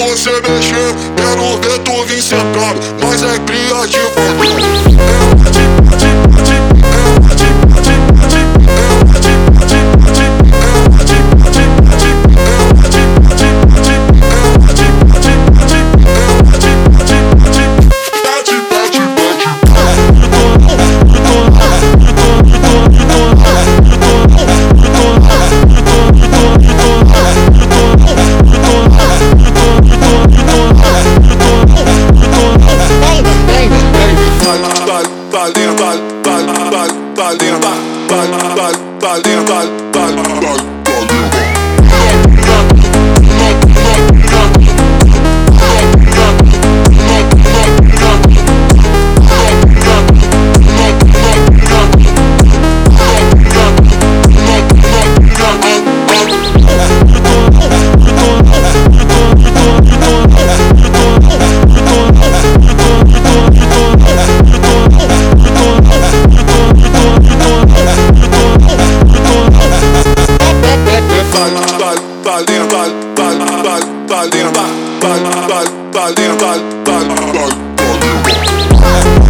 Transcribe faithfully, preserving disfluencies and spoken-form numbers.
você mexer, quero ver tu vir sentando, mas é criativo. Valeu, valeu, valeu, valeu, valeu, valeu, valeu.